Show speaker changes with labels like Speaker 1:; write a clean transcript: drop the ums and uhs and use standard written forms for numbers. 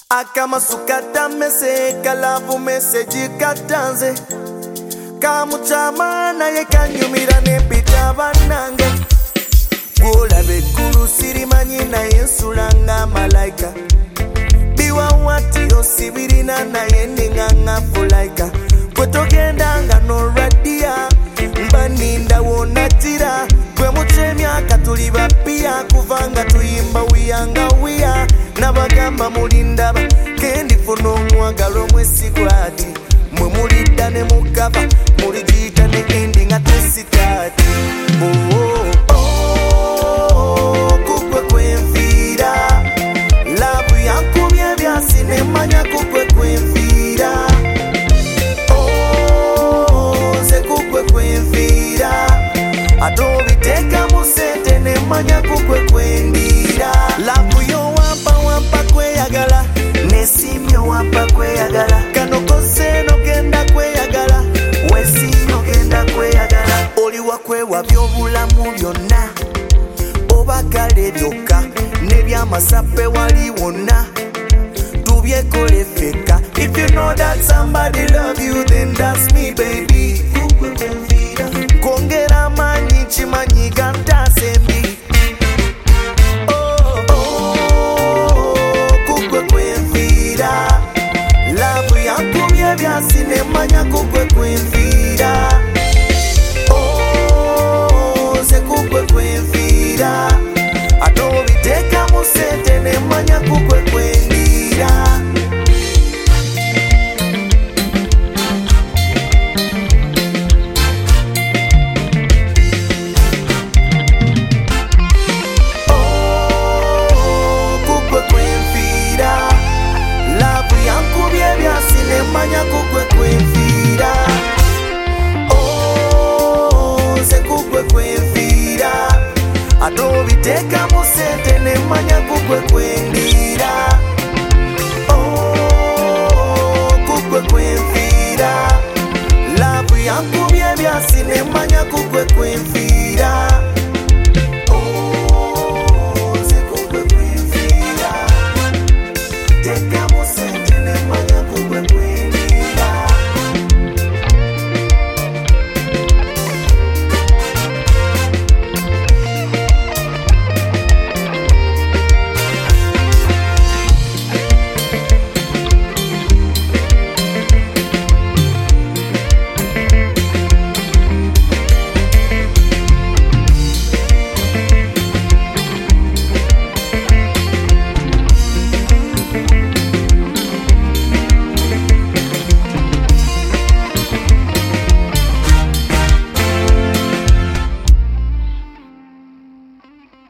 Speaker 1: Akamasukata mese kalavu message katanze kamuchamana ye kanyumira nepita banange gulabe kulu sirimanyi naye nsulanga malaika biwa wati osibirina naye ninganga fulaika kwetogendanga noradia mbaninda wonatira kwe mutemyaka tuli bapia kuvanga tuyimba wiyanga wiya nabagamba mulindaba kendi funo mwagalo mwesikwati mwe mulidda ne mukava mulijita ne endi nga tesitati kukwe kwenfiira labu yankubye byasi nemanya kukwe kwenfiira ze kukwe kwenfiira atobiteeka mu sente nemanya kukwe kwendira labu yo wampa kweyagala nesimyo wampa kweyagala kano kose nogenda kweyagala wesimyo genda kweyagala oliwa kwewa byobulamu byonna obagale byokka nebyamasape wali wonna tubyekole feka. If you know that somebody love you then that's me baby kongera manyi chimanyi gantasembi sinemanya kukwe kwenfiira ze kukwe kwenfiira atobiteeka mu sente nemanya kukwe kwendira kukwe kwenfiira labu yankubye byasi nemanya kukwe kwenfiira ze kukwe kwenfiira atobiteeka mu sente nemanya kukwe kwendira kukwe kwenfiira labu yankubye byasi nemanya kukwe kwenfiira